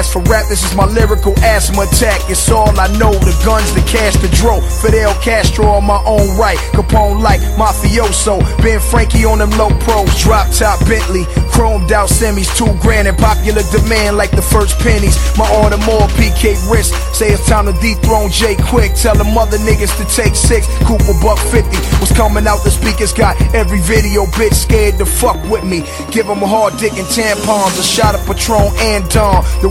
As for rap, this is my lyrical asthma attack. It's all I know, the guns, the cash, the dro. Fidel Castro on my own right, Capone like mafioso. Ben Frankie on them low pros, drop top Bentley, chromed out semis, $2 in popular demand like the first pennies. My Audemars PK wrist, say it's time to dethrone Jay Quick. Tell them other niggas to take 6, Cooper buck 50. What's coming out the speakers got every video, bitch scared to fuck with me. Give them a hard dick and tampons, a shot of Patron and Dawn. The